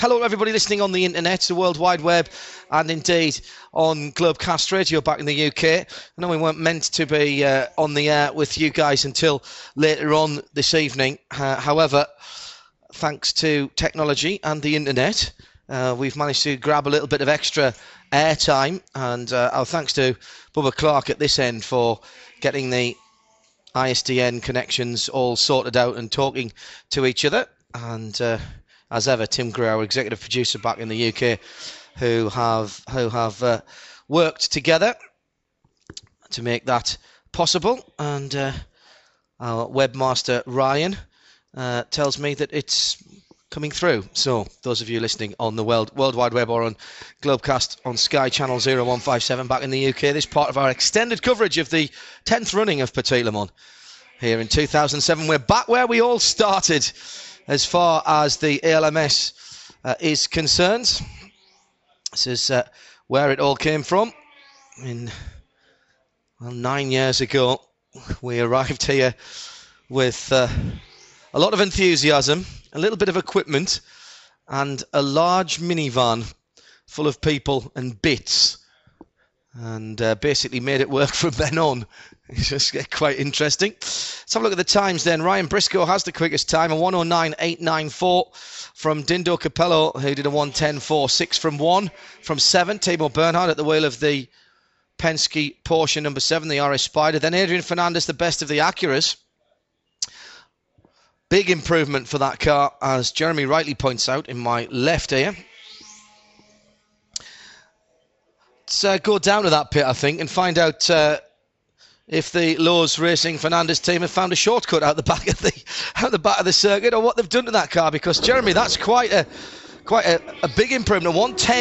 Hello everybody listening on the internet, the World Wide Web, and indeed on Globecast Radio back in the UK. I know we weren't meant to be on the air with you guys until later on this evening. However, thanks to technology and the internet, we've managed to grab a little bit of extra airtime, and our thanks to Bubba Clark at this end for getting the ISDN connections all sorted out and talking to each other. And as ever, Tim Greer, our executive producer back in the UK, who have worked together to make that possible. And our webmaster Ryan tells me that it's coming through. So those of you listening on the World Wide Web or on Globecast on Sky Channel 0157 back in the UK, this part of our extended coverage of the 10th running of Petit Le Mans here in 2007. We're back where we all started as far as the ALMS is concerned. This is where it all came from. 9 years ago, we arrived here with a lot of enthusiasm, a little bit of equipment, and a large minivan full of people and bits, and basically made it work from then on. It's just quite interesting. Let's have a look at the times then. Ryan Briscoe has the quickest time, a 109.894 from Dindo Capello, who did a 110.46 from 1. From 7, Timo Bernhard at the wheel of the Penske Porsche number 7, the RS Spider. Then Adrian Fernandez, the best of the Acuras. Big improvement for that car, as Jeremy rightly points out in my left ear. Let's go down to that pit, I think, and find out if the Lowe's Racing Fernandez team have found a shortcut out the back of the circuit, or what they've done to that car. Because Jeremy, that's quite a big improvement.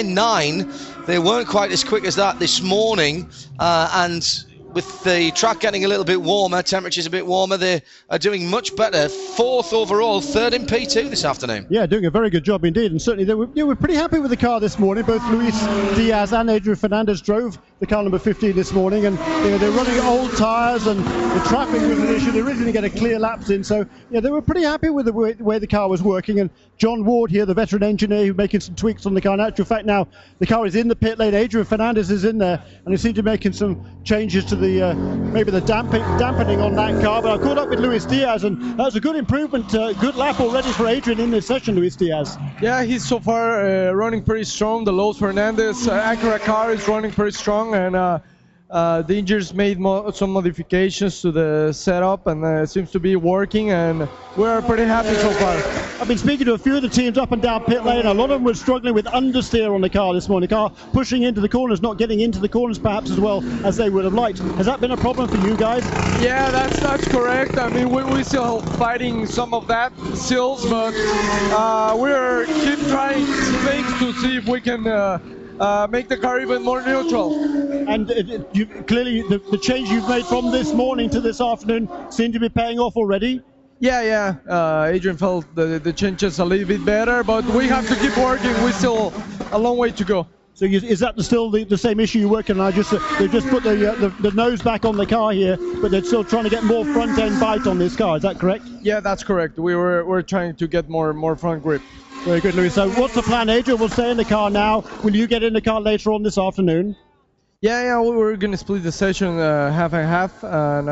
110.9. They weren't quite as quick as that this morning, and with the track getting a little bit warmer, temperatures a bit warmer, they are doing much better. 4th overall, 3rd in P2 this afternoon. Yeah, doing a very good job indeed. And certainly they were pretty happy with the car this morning. Both Luis Diaz and Adrian Fernandez drove the car number 15 this morning. And they're running old tyres, and the traffic was an issue. They really didn't get a clear laps in. So they were pretty happy with the way the car was working. And John Ward here, the veteran engineer, who's making some tweaks on the car. In actual fact, now the car is in the pit lane. Adrian Fernandez is in there, and they seem to be making some changes to the maybe the dampening on that car. But I caught up with Luis Diaz, and that was a good improvement. Good lap already for Adrian in this session, Luis Diaz. Yeah, he's so far running pretty strong. The Lowe's Fernandez Acura car is running pretty strong, and the engineers made some modifications to the setup, and it seems to be working, and we're pretty happy so far. I've been speaking to a few of the teams up and down pit lane. A lot of them were struggling with understeer on the car this morning. The car pushing into the corners, not getting into the corners perhaps as well as they would have liked. Has that been a problem for you guys? Yeah, that's correct. I mean, we're still fighting some of that still, but we're keep trying things to see if we can make the car even more neutral. And clearly the change you've made from this morning to this afternoon seem to be paying off already. Yeah. Adrian felt the changes a little bit better, but we have to keep working. We still a long way to go. So is that still the same issue you're working on? They've just put the nose back on the car here, but they're still trying to get more front end bite on this car. Is that correct? Yeah, that's correct. We're trying to get more front grip. Very good, Luis. So what's the plan? Adrian will stay in the car now. Will you get in the car later on this afternoon? Yeah, we're going to split the session half and half,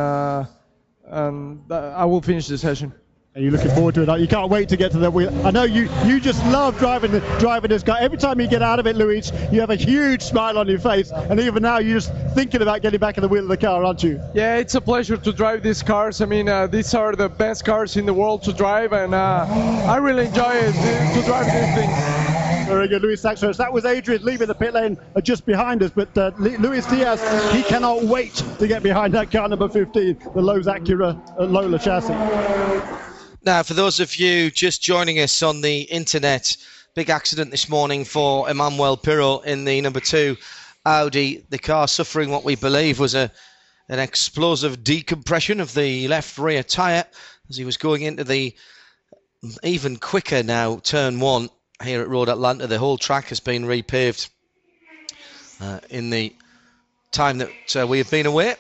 and I will finish the session. Are you looking forward to it? You can't wait to get to the wheel. I know you just love driving this car. Every time you get out of it, Luis, you have a huge smile on your face. And even now, you're just thinking about getting back in the wheel of the car, aren't you? Yeah, it's a pleasure to drive these cars. I mean, these are the best cars in the world to drive, and I really enjoy it to drive these things. Very good, Luis. Thanks. That was Adrian leaving the pit lane just behind us. But Luis Diaz, he cannot wait to get behind that car number 15, the Lowe's Acura Lola chassis. Now, for those of you just joining us on the internet, big accident this morning for Emmanuel Pirot in the number 2 Audi. The car suffering what we believe was an explosive decompression of the left rear tyre as he was going into the even quicker now turn 1 here at Road Atlanta. The whole track has been repaved in the time that we have been away,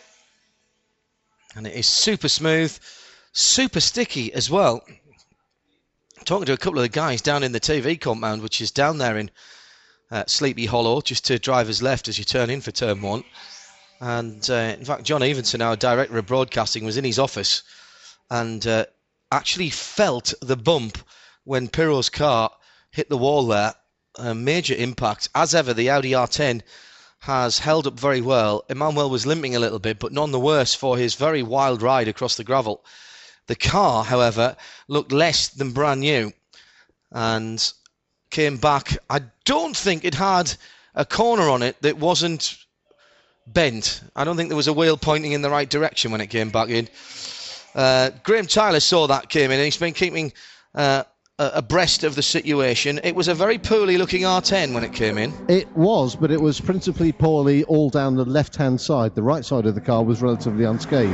and it is super smooth, super sticky as well. talking to a couple of the guys down in the TV compound, which is down there in Sleepy Hollow, just to driver's left as you turn in for turn 1. And in fact, John Evenson, our director of broadcasting, was in his office and actually felt the bump when Pirro's car hit the wall there. A major impact. As ever, the Audi R10 has held up very well. Emmanuel was limping a little bit, but none the worse for his very wild ride across the gravel. The car, however, looked less than brand new and came back. I don't think it had a corner on it that wasn't bent. I don't think there was a wheel pointing in the right direction when it came back in. Graham Tyler saw that came in, and he's been keeping abreast of the situation. It was a very poorly looking R10 when it came in. It was, but it was principally poorly all down the left-hand side. The right side of the car was relatively unscathed.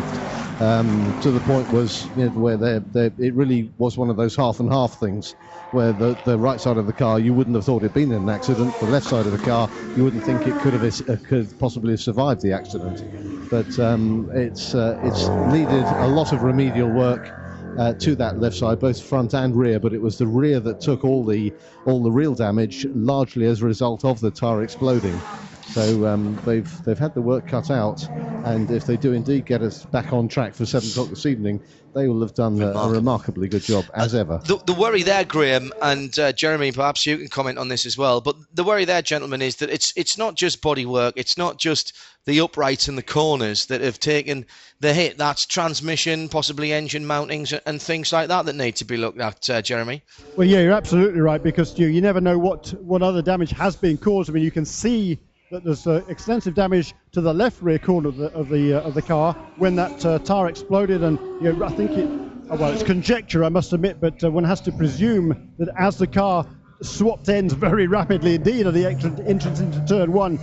To the point was, you know, where it really was one of those half and half things, where the right side of the car, you wouldn't have thought it'd been in an accident. The left side of the car, you wouldn't think it could possibly have survived the accident. But it's needed a lot of remedial work to that left side, both front and rear. But it was the rear that took all the real damage, largely as a result of the tyre exploding. So they've had the work cut out, and if they do indeed get us back on track for 7 o'clock this evening, they will have done a remarkably good job, as ever. The worry there, Graham, and Jeremy, perhaps you can comment on this as well, but the worry there, gentlemen, is that it's not just bodywork, it's not just the uprights and the corners that have taken the hit. That's transmission, possibly engine mountings and things like that need to be looked at, Jeremy. Well, yeah, you're absolutely right, because you never know what other damage has been caused. I mean, you can see that there's extensive damage to the left rear corner of the car when that tyre exploded, and I think it's conjecture, I must admit, but one has to presume that as the car swapped ends very rapidly indeed at the entrance into turn 1,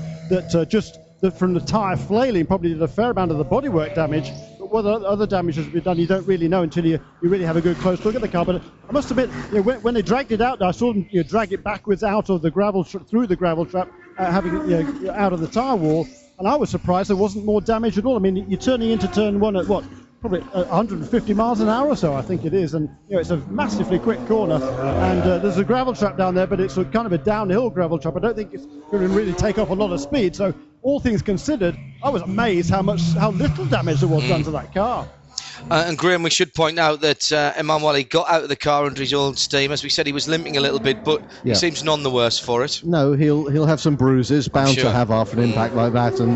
that from the tyre flailing probably did a fair amount of the bodywork damage. But what other damage has been done, you don't really know until you really have a good close look at the car. But I must admit, when they dragged it out, I saw them drag it backwards out of the gravel through the gravel trap, having it out of the tyre wall, and I was surprised there wasn't more damage at all. I mean, you're turning into turn 1 at probably 150 miles an hour or so, I think it is, and it's a massively quick corner, and there's a gravel trap down there, but it's kind of a downhill gravel trap. I don't think it's going to really take off a lot of speed, so all things considered, I was amazed how little damage there was done to that car. And Graham, we should point out that Emanuele got out of the car under his own steam. As we said, he was limping a little bit, but he seems none the worse for it. No, he'll have some bruises, bound to have after an impact like that, and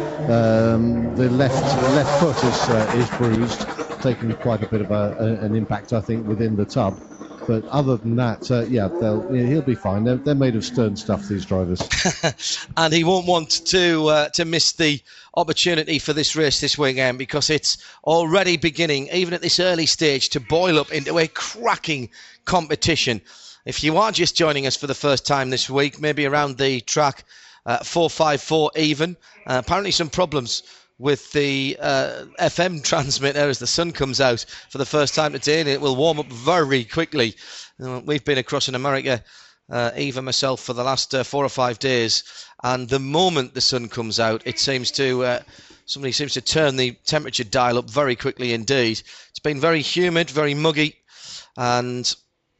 the left foot is bruised, taking quite a bit of an impact, I think, within the tub. But other than that, he'll be fine. They're made of stern stuff, these drivers. And he won't want to miss the opportunity for this race this weekend, because it's already beginning, even at this early stage, to boil up into a cracking competition. If you are just joining us for the first time this week, maybe around the track 454 even, apparently some problems with the FM transmitter as the sun comes out for the first time today, and it will warm up very quickly. We've been across in America, Eve and myself, for the last 4 or 5 days, and the moment the sun comes out, it seems to somebody seems to turn the temperature dial up very quickly indeed. It's been very humid, very muggy, and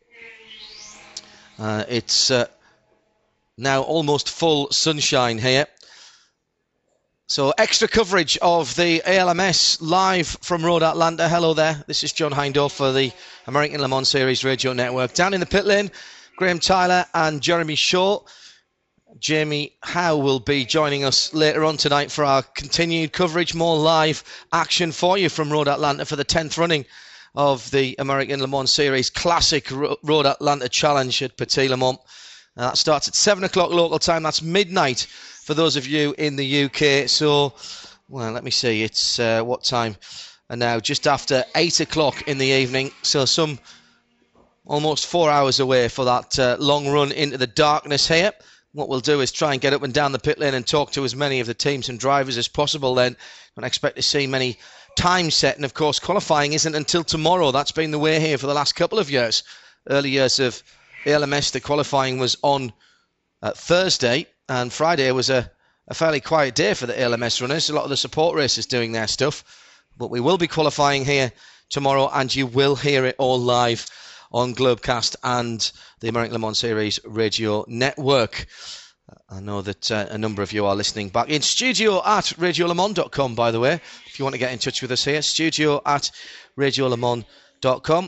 it's now almost full sunshine here. So extra coverage of the ALMS live from Road Atlanta. Hello there. This is John Hindhaugh for the American Le Mans Series Radio Network. Down in the pit lane, Graham Tyler and Jeremy Shaw. Jamie Howe will be joining us later on tonight for our continued coverage, more live action for you from Road Atlanta for the 10th running of the American Le Mans Series Classic Road Atlanta Challenge at Petit Le Mans. That starts at 7 o'clock local time. That's midnight for those of you in the UK. So, well, let me see. It's what time? And now just after 8 o'clock in the evening. So some almost 4 hours away for that long run into the darkness here. What we'll do is try and get up and down the pit lane and talk to as many of the teams and drivers as possible then. Don't expect to see many times set. And, of course, qualifying isn't until tomorrow. That's been the way here for the last couple of years. Early years of ALMS, the qualifying was on Thursday, and Friday was a fairly quiet day for the ALMS runners. A lot of the support races doing their stuff. But we will be qualifying here tomorrow, and you will hear it all live on Globecast and the American Le Mans Series Radio Network. I know that a number of you are listening back in studio at radiolemans.com, by the way, if you want to get in touch with us here, studio at radiolemans.com.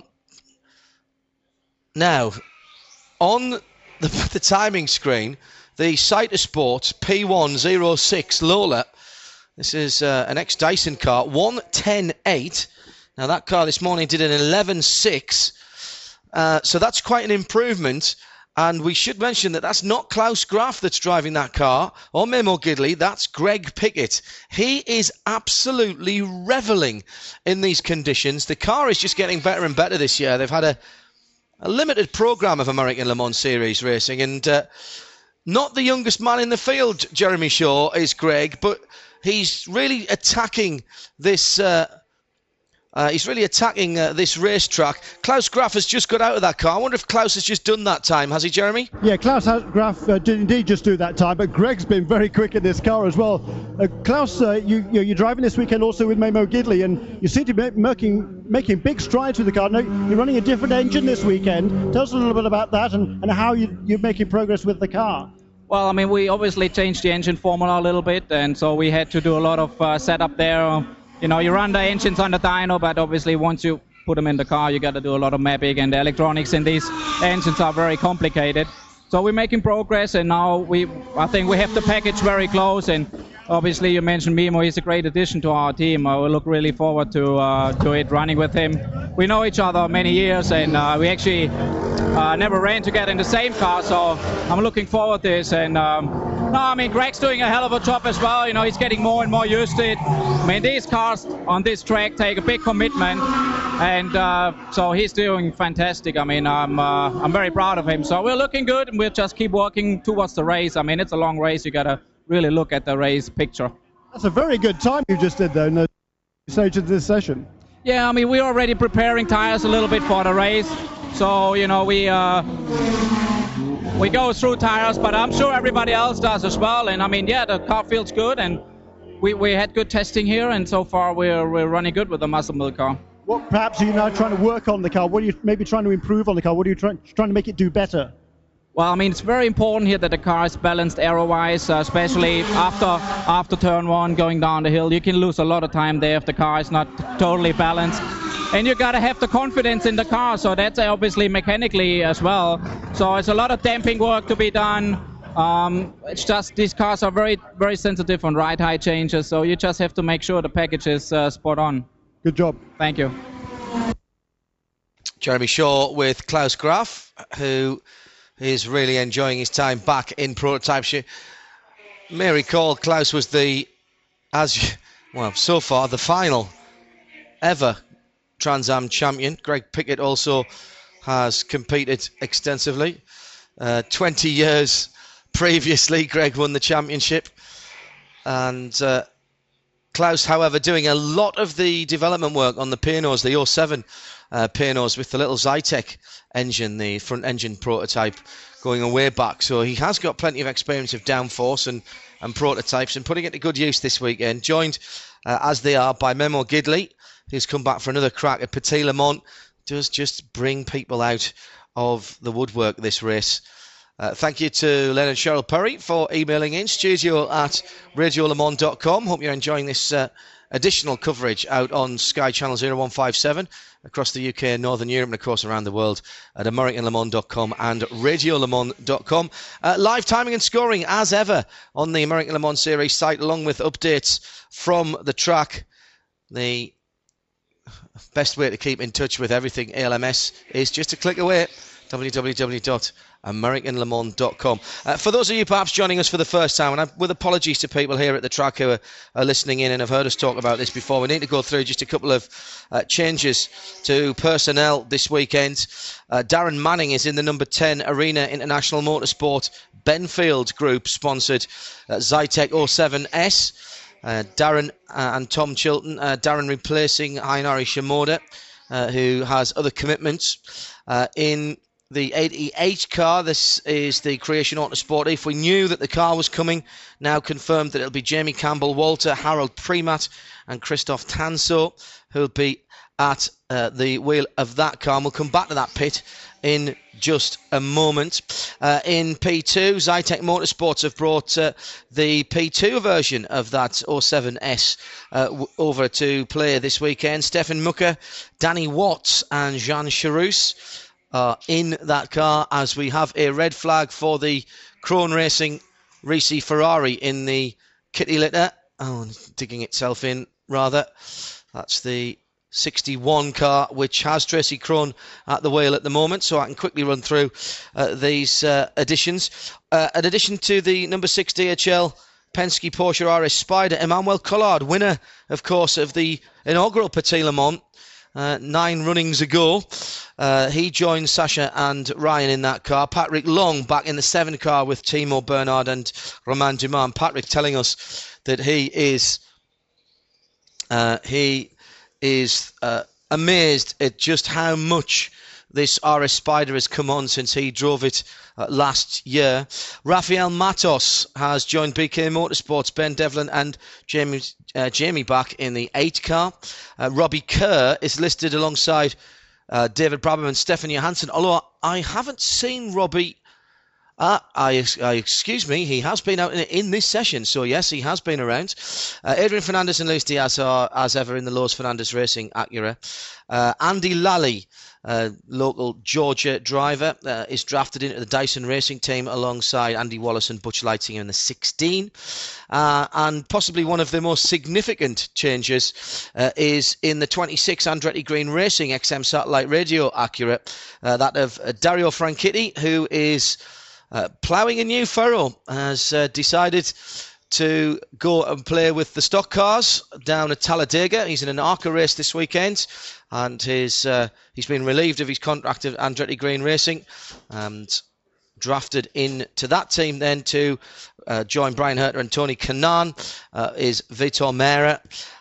Now, on the timing screen, the Cyter Sports P106 Lola. This is an ex-Dyson car, 1:10.8. Now, that car this morning did an 11.6. So that's quite an improvement. And we should mention that that's not Klaus Graf that's driving that car, or Memo Gidley, that's Greg Pickett. He is absolutely revelling in these conditions. The car is just getting better and better this year. They've had a limited programme of American Le Mans Series racing, and not the youngest man in the field, Jeremy Shaw, is Greg, but he's really attacking this this racetrack. Klaus Graf has just got out of that car. I wonder if Klaus has just done that time. Has he, Jeremy? Yeah, Klaus Graf did indeed just do that time, but Greg's been very quick in this car as well. Klaus, you're driving this weekend also with Memo Gidley, and you seem to be making big strides with the car. Now, you're running a different engine this weekend. Tell us a little bit about that and how you're making progress with the car. Well, I mean, we obviously changed the engine formula a little bit, and so we had to do a lot of setup there. You know, you run the engines on the dyno, but obviously once you put them in the car, you got to do a lot of mapping, and the electronics in these engines are very complicated. So we're making progress, and now I think we have the package very close. And obviously, you mentioned Memo; he's a great addition to our team. We look really forward to it running with him. We know each other many years, and we actually never ran together in the same car. So I'm looking forward to this. And no, I mean, Greg's doing a hell of a job as well. You know, he's getting more and more used to it. I mean, these cars on this track take a big commitment, and so he's doing fantastic. I mean, I'm very proud of him. So we're looking good, and we'll just keep working towards the race. I mean, it's a long race. You got to really look at the race picture. That's a very good time you just did, though, in the stage of this session. Yeah, I mean, we're already preparing tires a little bit for the race. So, you know, we go through tires, but I'm sure everybody else does as well. And I mean, yeah, the car feels good, and we had good testing here, and so far we're running good with the Muscle Milk car. What perhaps are you now trying to work on the car? What are you maybe trying to improve on the car? What are you trying to make it do better? Well, I mean, it's very important here that the car is balanced aero-wise, especially after turn one, going down the hill. You can lose a lot of time there if the car is not totally balanced. And you got to have the confidence in the car, so that's obviously mechanically as well. So it's a lot of damping work to be done. It's just these cars are very, very sensitive on ride height changes, so you just have to make sure the package is spot on. Good job. Thank you. Jeremy Shaw with Klaus Graf, who is really enjoying his time back in prototype. You may recall Klaus was so far the final ever Trans Am champion. Greg Pickett also has competed extensively. 20 years previously, Greg won the championship. And Klaus, however, doing a lot of the development work on the Peugeots, the 07 Peugeots with the little Zytek engine, the front engine prototype going way back. So he has got plenty of experience of downforce and prototypes, and putting it to good use this weekend. Joined as they are by Memo Gidley, who's come back for another crack at Petit Le Mans. Does just bring people out of the woodwork this race. Thank you to Len and Cheryl Perry for emailing in, studio at radiolemans.com. Hope you're enjoying this additional coverage out on Sky Channel 0157 across the UK and Northern Europe, and of course around the world at AmericanLeMans.com and RadioLeMans.com. Live timing and scoring as ever on the American Le Mans Series site, along with updates from the track. The best way to keep in touch with everything ALMS is just a click away. www.AmericanLeMans.com. For those of you perhaps joining us for the first time, and with apologies to people here at the track who are listening in and have heard us talk about this before, we need to go through just a couple of changes to personnel this weekend. Darren Manning is in the number 10 Arena International Motorsport Benfield Group sponsored Zytek 07S. Darren and Tom Chilton. Darren replacing Ainari Shimoda, who has other commitments. In the 88 car. This is the Creation Autosport. If we knew that the car was coming, now confirmed that it'll be Jamie Campbell-Walter, Harold Primat and Christoph Tanso who'll be at the wheel of that car. And we'll come back to that pit in just a moment. In P2, Zytec Motorsports have brought the P2 version of that 07S over to play this weekend. Stefan Mucker, Danny Watts and Jean Charus in that car, as we have a red flag for the Krone Racing Risi Ferrari in the kitty litter. Oh, digging itself in, rather. That's the 61 car, which has Tracy Krone at the wheel at the moment, so I can quickly run through these additions. In addition to the number 6 DHL Penske Porsche RS Spider, Emmanuel Collard, winner, of course, of the inaugural Petit Le Mans 9 runnings ago. He joins Sasha and Ryan in that car. Patrick Long back in the 7 car with Timo Bernard and Romain Dumas. Patrick telling us that he is amazed at just how much this RS Spider has come on since he drove it last year. Rafael Matos has joined BK Motorsports, Ben Devlin and Jamie back in the 8 car. Robbie Kerr is listed alongside David Brabham and Stefan Johansson, although I haven't seen Robbie. Excuse me, he has been out in this session, so yes, he has been around. Adrian Fernandez and Luis Diaz are, as ever, in the Lowe's Fernandez Racing Acura. Andy Lally, local Georgia driver, is drafted into the Dyson Racing team alongside Andy Wallace and Butch Leitzinger in the 16. And possibly one of the most significant changes is in the 26 Andretti Green Racing XM Satellite Radio Acura, that of Dario Franchitti, who is ploughing a new furrow, has decided to go and play with the stock cars down at Talladega. He's in an ARCA race this weekend, and he's been relieved of his contract at Andretti Green Racing and drafted into that team then to join Brian Herter and Tony Kanaan is Vitor Meira.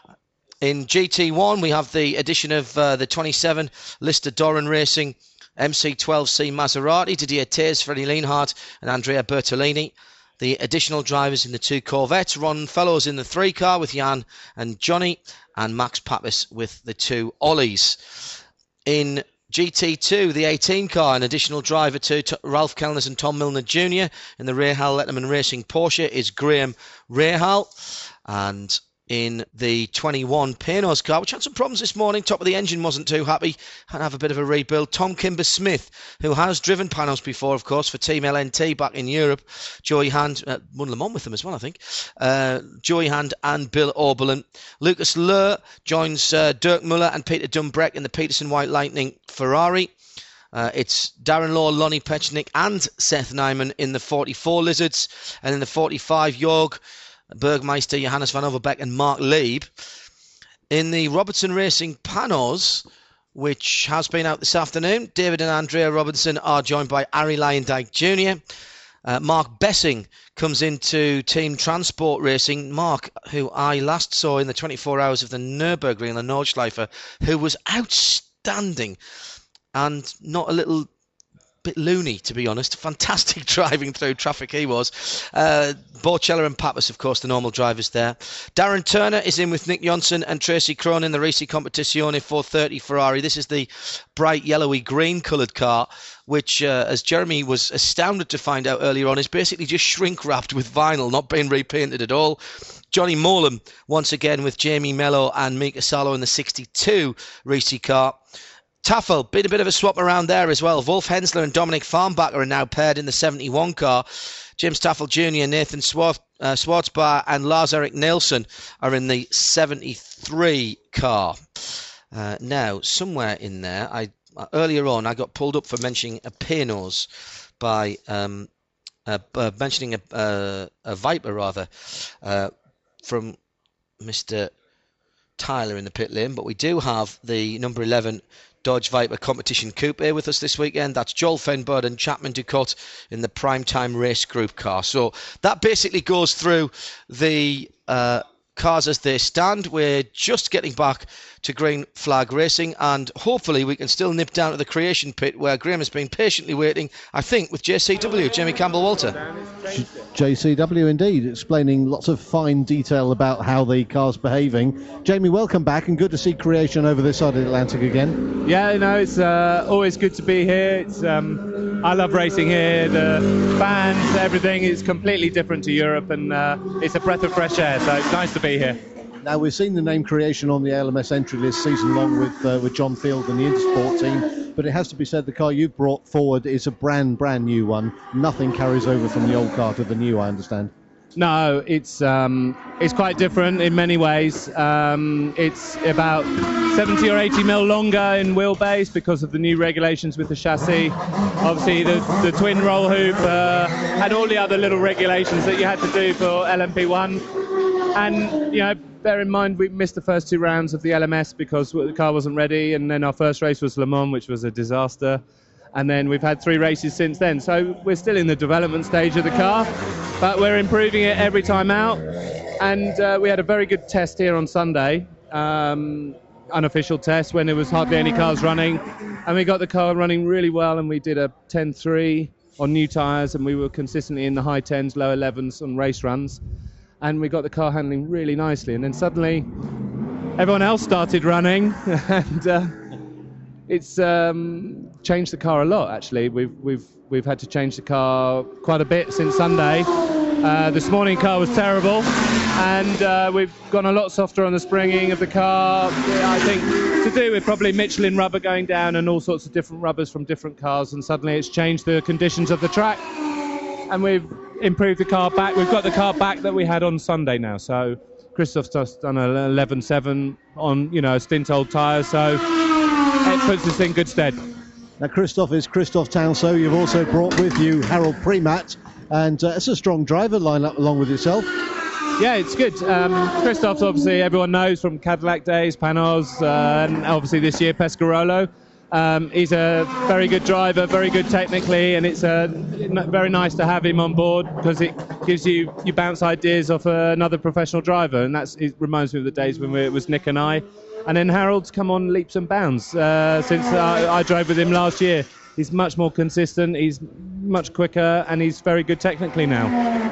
In GT1, we have the addition of the 27 Lister Doran Racing MC12C Maserati, Didier Tears, Freddie Lienhardt and Andrea Bertolini. The additional drivers in the 2 Corvettes, Ron Fellows in the 3 car with Jan and Johnny, and Max Pappas with the 2 Ollies. In GT2, the 18 car, an additional driver to Ralph Kellners and Tom Milner Jr. In the Rahal Letterman Racing Porsche is Graham Rahal. And in the 21 Paynos car, which had some problems this morning, top of the engine wasn't too happy, had to have a bit of a rebuild. Tom Kimber-Smith, who has driven Panos before, of course, for Team LNT back in Europe. Joey Hand, won Le Mans with them as well, I think. Joey Hand and Bill Oberlin. Lucas Luhr joins Dirk Muller and Peter Dumbreck in the Peterson White Lightning Ferrari. It's Darren Law, Lonnie Pechnik and Seth Nyman in the 44 Lizards. And in the 45, Jorg Bergmeister, Johannes van Overbeek and Mark Lieb. In the Robertson Racing Panos, which has been out this afternoon, David and Andrea Robinson are joined by Arie Luyendyk Jr. Mark Bessing comes into Team Transport Racing. Mark, who I last saw in the 24 hours of the Nürburgring and the Nordschleife, who was outstanding and not a little bit loony, to be honest. Fantastic driving through traffic he was. Borchella and Pappas, of course, the normal drivers there. Darren Turner is in with Nick Johnson and Tracy Krone in the Risi Competizione 430 Ferrari. This is the bright yellowy green coloured car, which, as Jeremy was astounded to find out earlier on, is basically just shrink wrapped with vinyl, not being repainted at all. Johnny Molam, once again with Jamie Mello and Mika Salo in the 62 Risi car. Tafel, been a bit of a swap around there as well. Wolf Hensler and Dominic Farnbacher are now paired in the 71 car. James Tafel Jr., Nathan Schwartzbar and Lars-Erik Nielsen are in the 73 car. Now, somewhere in there, earlier on I got pulled up for mentioning a Paynos by mentioning a Viper, rather, from Mr. Tyler in the pit lane. But we do have the number 11 Dodge Viper Competition Coupe with us this weekend. That's Joel Fenbird and Chapman Ducot in the Primetime Race Group car. So that basically goes through the cars as they stand. We're just getting back to Green Flag Racing, and hopefully we can still nip down to the creation pit where Graham has been patiently waiting, I think, with JCW, Jamie Campbell-Walter. JCW indeed, explaining lots of fine detail about how the car's behaving. Jamie, welcome back, and good to see creation over this side of the Atlantic again. Yeah, no, it's always good to be here. It's I love racing here. The fans, everything is completely different to Europe, and it's a breath of fresh air, so it's nice to be here. Now, we've seen the name Creation on the ALMS entry list season long with John Field and the Intersport team, but it has to be said the car you've brought forward is a brand new one. Nothing carries over from the old car to the new, I understand. No, it's quite different in many ways. It's about 70 or 80 mil longer in wheelbase because of the new regulations with the chassis. Obviously, the twin roll hoop and all the other little regulations that you had to do for LMP1. And, you know, bear in mind we missed the first 2 rounds of the LMS because the car wasn't ready, and then our first race was Le Mans, which was a disaster. And then we've had 3 races since then. So we're still in the development stage of the car, but we're improving it every time out. And we had a very good test here on Sunday, unofficial test, when there was hardly any cars running. And we got the car running really well, and we did a 10.3 on new tyres, and we were consistently in the high 10s, low 11s on race runs. And we got the car handling really nicely. And then suddenly everyone else started running, and it's changed the car a lot. Actually, we've had to change the car quite a bit since Sunday. This morning car was terrible, and we've gone a lot softer on the springing of the car. I think to do with probably Michelin rubber going down and all sorts of different rubbers from different cars, and suddenly it's changed the conditions of the track, and we've improved the car back. We've got the car back that we had on Sunday now. So Christoph's just done an 11.7 on, you know, stint old tyres, so it puts us in good stead. Now, Christoph is Christoph Townsend. You've also brought with you Harold Premat, and it's a strong driver lineup along with yourself. Yeah, it's good. Christoph's obviously everyone knows from Cadillac days, Panos, and obviously this year Pescarolo. He's a very good driver, very good technically, and it's very nice to have him on board because it gives you bounce ideas off another professional driver, and it reminds me of the days when it was Nick and I. And then Harold's come on leaps and bounds since I drove with him last year. He's much more consistent, he's much quicker, and he's very good technically now.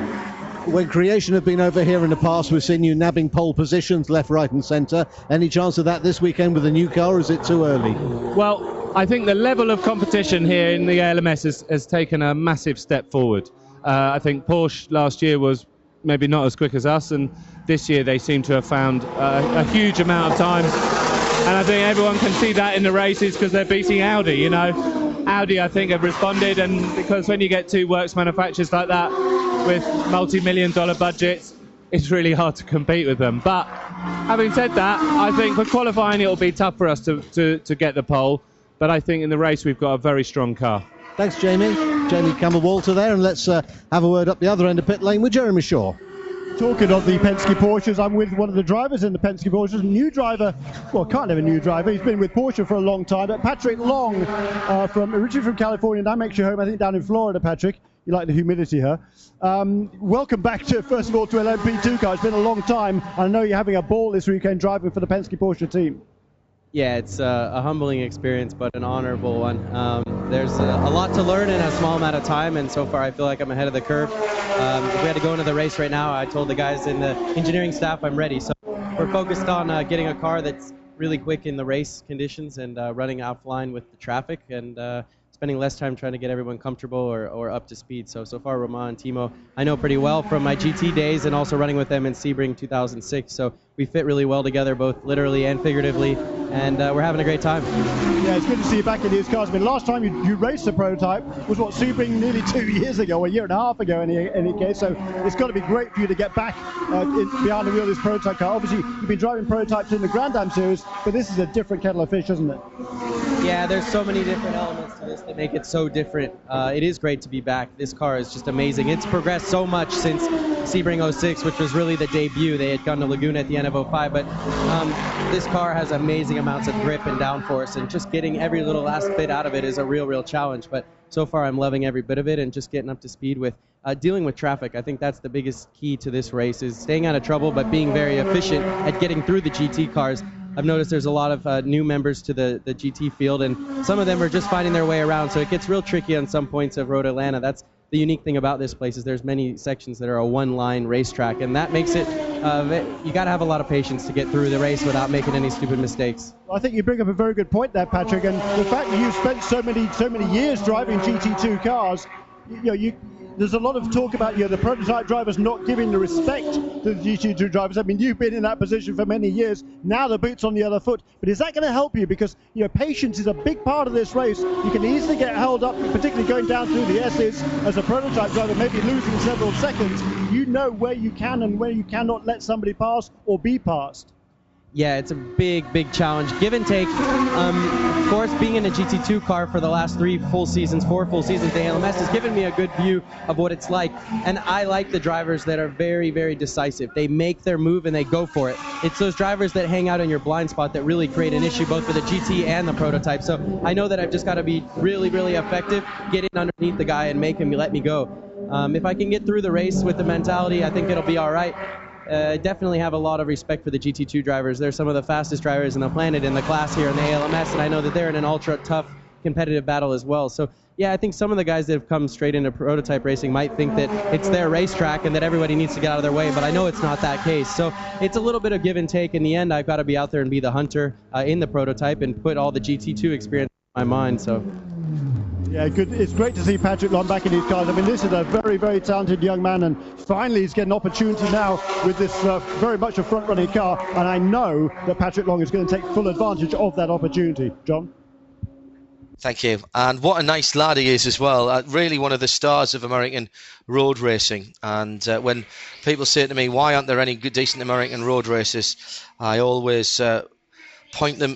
When Creation have been over here in the past, we've seen you nabbing pole positions left, right and centre. Any chance of that this weekend with a new car, or is it too early? Well, I think the level of competition here in the ALMS has taken a massive step forward. I think Porsche last year was maybe not as quick as us, and this year they seem to have found a huge amount of time. And I think everyone can see that in the races because they're beating Audi, you know. Audi, I think, have responded, and because when you get 2 works manufacturers like that with multi-million-dollar budgets, it's really hard to compete with them. But having said that, I think for qualifying it'll be tough for us to get the pole, but I think in the race we've got a very strong car. Thanks, Jamie. Jamie Campbell-Walter there, and let's have a word up the other end of pit lane with Jeremy Shaw. Talking of the Penske Porsches, I'm with one of the drivers in the Penske Porsches. New driver, well, kind of a new driver. He's been with Porsche for a long time. But Patrick Long, originally from California, now makes your home, I think, down in Florida, Patrick. You like the humidity here. Welcome back, first of all, to LMP2 car. It's been a long time. I know you're having a ball this weekend driving for the Penske Porsche team. Yeah, it's a humbling experience, but an honorable one. There's a lot to learn in a small amount of time, and so far I feel like I'm ahead of the curve. If we had to go into the race right now, I told the guys in the engineering staff I'm ready. So we're focused on getting a car that's really quick in the race conditions and running offline with the traffic, and spending less time trying to get everyone comfortable or up to speed. So far, Romain and Timo, I know pretty well from my GT days and also running with them in Sebring 2006. So we fit really well together, both literally and figuratively, and we're having a great time. Yeah, it's good to see you back in these cars. I mean, last time you raced a prototype was Sebring nearly 2 years ago, a year and a half ago in any case. So it's got to be great for you to get back behind the wheel of this prototype car. Obviously, you've been driving prototypes in the Grand Am series, but this is a different kettle of fish, isn't it? Yeah, there's so many different elements to this that make it so different. It is great to be back. This car is just amazing. It's progressed so much since Sebring 06, which was really the debut. They had gone to Laguna at the end of 05, but this car has amazing amounts of grip and downforce, and just getting every little last bit out of it is a real challenge. But so far I'm loving every bit of it and just getting up to speed with dealing with traffic. I think that's the biggest key to this race, is staying out of trouble but being very efficient at getting through the GT cars. I've noticed there's a lot of new members to the GT field, and some of them are just finding their way around. So it gets real tricky on some points of Road Atlanta. That's the unique thing about this place, is there's many sections that are a one-line racetrack, and that makes it, you got to have a lot of patience to get through the race without making any stupid mistakes. I think you bring up a very good point there, Patrick, and the fact that you've spent so many years driving GT2 cars, there's a lot of talk about the prototype drivers not giving the respect to the GT2 drivers. I mean, you've been in that position for many years. Now the boot's on the other foot. But is that going to help you? Because patience is a big part of this race. You can easily get held up, particularly going down through the S's as a prototype driver, maybe losing several seconds. You know where you can and where you cannot let somebody pass or be passed. Yeah, it's a big challenge. Give and take. Of course, being in a GT2 car for the last 4 full seasons, the ALMS has given me a good view of what it's like. And I like the drivers that are very decisive. They make their move and they go for it. It's those drivers that hang out in your blind spot that really create an issue, both for the GT and the prototype. So I know that I've just got to be really effective, get in underneath the guy and make him let me go. If I can get through the race with the mentality, I think it'll be all right. Definitely have a lot of respect for the GT2 drivers. They're some of the fastest drivers in the planet in the class here in the ALMS, and I know that they're in an ultra tough competitive battle as well. So yeah, I think some of the guys that have come straight into prototype racing might think that it's their racetrack and that everybody needs to get out of their way, but I know it's not that case. So it's a little bit of give and take. In the end, I've got to be out there and be the hunter in the prototype and put all the GT2 experience in my mind. So yeah, good. It's great to see Patrick Long back in his cars. I mean, this is a very talented young man, and finally he's getting an opportunity now with this very much a front-running car, and I know that Patrick Long is going to take full advantage of that opportunity. John? Thank you. And what a nice lad he is as well. Really one of the stars of American road racing. And when people say to me, why aren't there any good, decent American road races, I always point them...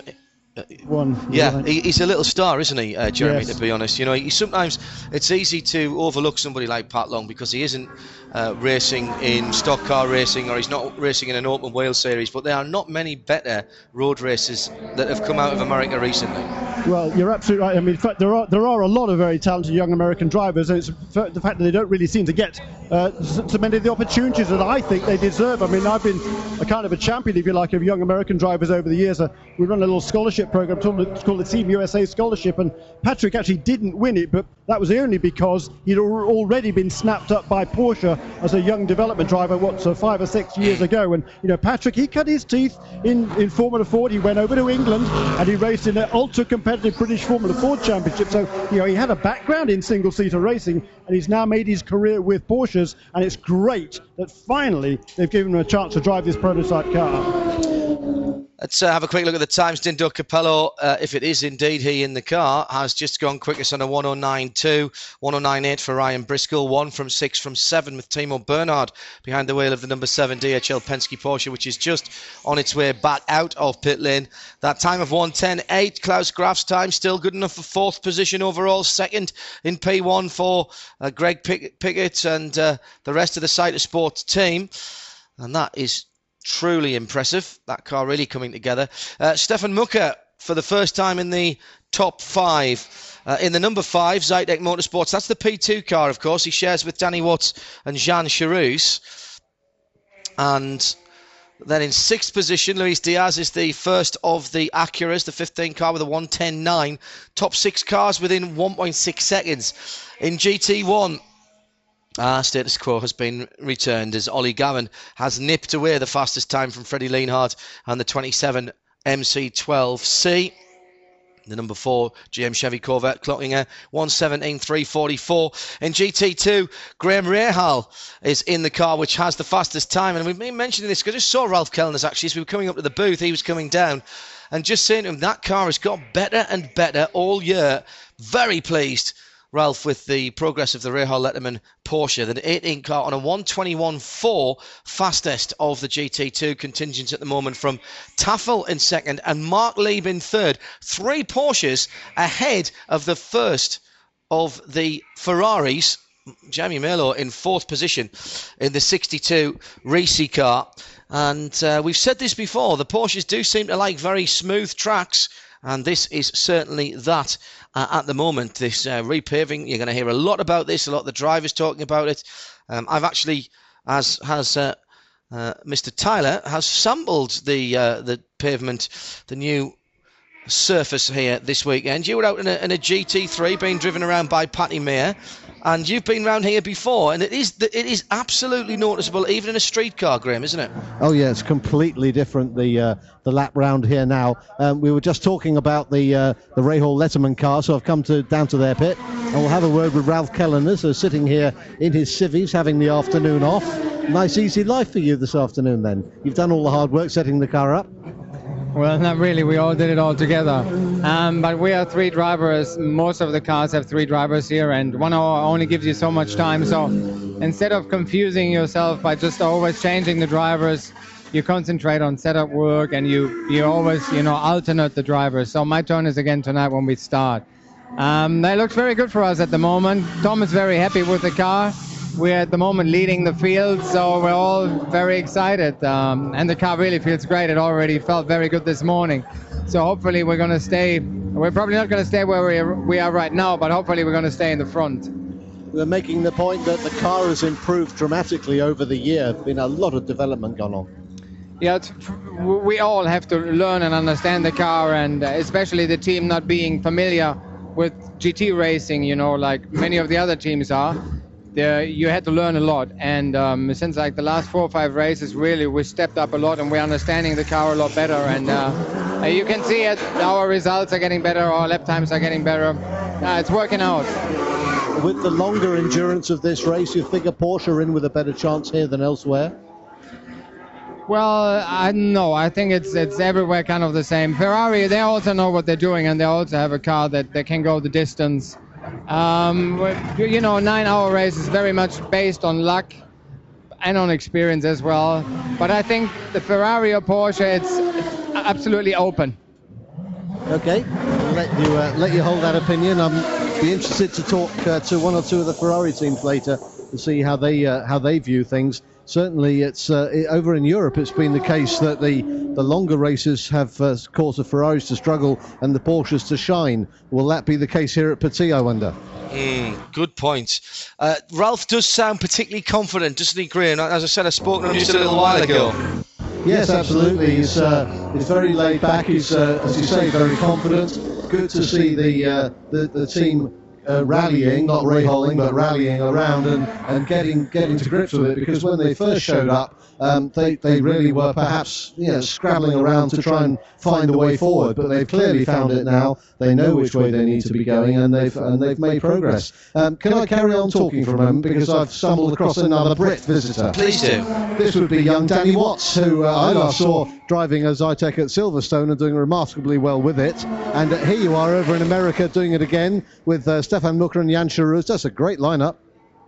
he's a little star, isn't he, Jeremy? Yes. To be honest, sometimes it's easy to overlook somebody like Pat Long because he isn't racing in stock car racing, or he's not racing in an open wheel series. But there are not many better road races that have come out of America recently. Well, you're absolutely right. I mean, in fact, there are a lot of very talented young American drivers, and it's the fact that they don't really seem to get so many of the opportunities that I think they deserve. I mean, I've been a kind of a champion, if you like, of young American drivers over the years. We run a little scholarship program called the Team USA Scholarship, and Patrick actually didn't win it, but that was only because he'd already been snapped up by Porsche as a young development driver 5 or 6 years ago. And Patrick, he cut his teeth in Formula Ford. He went over to England and he raced in an ultra competitive British Formula Ford Championship. So he had a background in single-seater racing, and he's now made his career with Porsches, and it's great that finally they've given him a chance to drive this prototype car. Let's have a quick look at the times. Dindo Capello, if it is indeed he in the car, has just gone quickest on a 109.2, 109.8 for Ryan Briscoe, 1 from 6 from 7 with Timo Bernhard behind the wheel of the number 7 DHL Penske Porsche, which is just on its way back out of pit lane. That time of 110.8, Klaus Graf's time still good enough for 4th position overall, 2nd in P1 for Greg Pickett and the rest of the Cyter Sports team. And that is truly impressive. That car really coming together. Stefan Mucker for the first time in the top 5. In the number 5, Zytec Motorsports. That's the P2 car, of course. He shares with Danny Watts and Jean Charus. And then in 6th position, Luis Diaz is the first of the Acuras, the 15 car with a 110.9. Top 6 cars within 1.6 seconds. In GT1, status quo has been returned as Ollie Gavin has nipped away the fastest time from Freddie Lienhardt and the 27 MC12C. The number 4 GM Chevy Corvette clocking a 1:17.344. In GT2, Graham Rahal is in the car, which has the fastest time. And we've been mentioning this because I just saw Ralph Kellners actually as we were coming up to the booth. He was coming down and just saying to him, that car has got better and better all year. Very pleased, Ralph, with the progress of the Rahal Letterman Porsche, the 18 car on a 1:21.4, fastest of the GT2 contingents at the moment, from Tafel in 2nd and Mark Lieb in 3rd. 3 Porsches ahead of the first of the Ferraris. Jamie Melo in 4th position in the 62 Risi car. And we've said this before, the Porsches do seem to like very smooth tracks, and this is certainly that. At the moment, this repaving, you're going to hear a lot about this, a lot of the drivers talking about it. I've actually, as has Mr. Tyler has sampled the pavement, the new surface here this weekend. You were out in a GT3 being driven around by Patty Mayer, and you've been round here before, and it is absolutely noticeable, even in a street car, Graham, isn't it? Oh yeah, it's completely different, the lap round here now. We were just talking about the Rahal Letterman car, so I've come down to their pit, and we'll have a word with Ralph Kellener, so sitting here in his civvies, having the afternoon off. Nice easy life for you this afternoon then. You've done all the hard work setting the car up. Well, not really. We all did it all together. But we are 3 drivers. Most of the cars have 3 drivers here, and 1 hour only gives you so much time. So instead of confusing yourself by just always changing the drivers, you concentrate on setup work, and you always, alternate the drivers. So my turn is again tonight when we start. That looks very good for us at the moment. Tom is very happy with the car. We're at the moment leading the field, so we're all very excited. And the car really feels great. It already felt very good this morning. So hopefully we're going to stay. We're probably not going to stay where we are right now, but hopefully we're going to stay in the front. We're making the point that the car has improved dramatically over the year. Been a lot of development gone on. Yeah, we all have to learn and understand the car, and especially the team not being familiar with GT racing, like many of the other teams are. You had to learn a lot, and since like the last 4 or 5 races, really we stepped up a lot, and we're understanding the car a lot better, and you can see it, our results are getting better, our lap times are getting better. It's working out. With the longer endurance of this race, you figure Porsche are in with a better chance here than elsewhere? Well, I think it's everywhere kind of the same. Ferrari, they also know what they're doing, and they also have a car that they can go the distance. 9-hour race is very much based on luck and on experience as well. But I think the Ferrari or Porsche, it's absolutely open. Okay, I'll let you hold that opinion. I'm be interested to talk to 1 or 2 of the Ferrari teams later to see how they view things. Certainly, it's over in Europe. It's been the case that the longer races have caused the Ferraris to struggle and the Porsches to shine. Will that be the case here at Petit, I wonder? Good point. Ralph does sound particularly confident, doesn't he, Graham? As I said, I spoke to him just a little while ago. Yes, absolutely. He's very laid back. He's, as you say, very confident. Good to see the team rallying, not Rahal-ing, but rallying around and getting to grips with it, because when they first showed up, they really were perhaps scrabbling around to try and find a way forward, but they've clearly found it now. They know which way they need to be going, and they've made progress. Can I carry on talking for a moment, because I've stumbled across another Brit visitor? Please do. This would be young Danny Watts, who I last saw driving a Zytek at Silverstone and doing remarkably well with it. And here you are over in America doing it again with Stefan Mucker and Jan Charuz. That's a great lineup.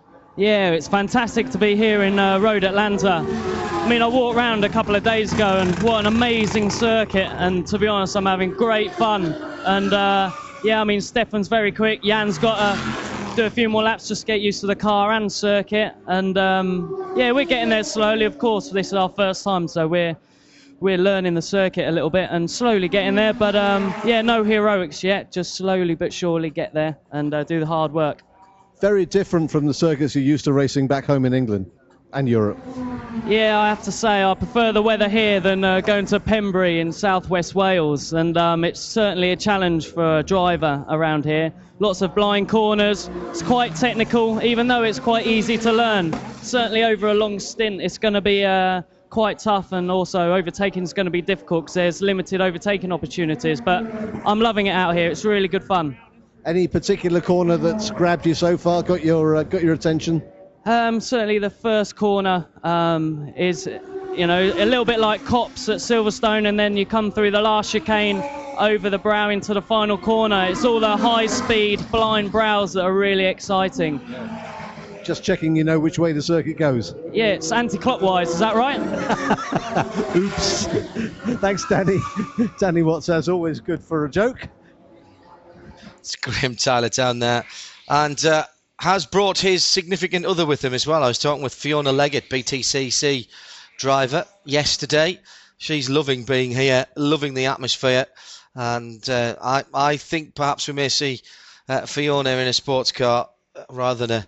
Yeah, it's fantastic to be here in Road Atlanta. I mean, I walked around a couple of days ago, and what an amazing circuit. And to be honest, I'm having great fun. And yeah, I mean, Stefan's very quick. Jan's got to do a few more laps just to get used to the car and circuit. And yeah, we're getting there slowly. Of course, this is our first time, so we're learning the circuit a little bit and slowly getting there. But yeah, no heroics yet. Just slowly but surely get there and do the hard work. Very different from the circuits you're used to racing back home in England and Europe. Yeah, I have to say I prefer the weather here than going to Pembrey in southwest Wales, and it's certainly a challenge for a driver around here. Lots of blind corners, it's quite technical, even though it's quite easy to learn. Certainly over a long stint it's going to be quite tough, and also overtaking is going to be difficult because there's limited overtaking opportunities, but I'm loving it out here. It's really good fun. Any particular corner that's grabbed you so far, got your attention? Certainly the first corner is, a little bit like Copse at Silverstone, and then you come through the last chicane over the brow into the final corner. It's all the high-speed blind brows that are really exciting. Just checking you know which way the circuit goes. Yeah, it's anti-clockwise, is that right? Oops. Thanks, Danny. Danny Watts, as always, good for a joke. It's Graham Tyler down there, and has brought his significant other with him as well. I was talking with Fiona Leggett, BTCC driver, yesterday. She's loving being here, loving the atmosphere, and I think perhaps we may see Fiona in a sports car rather than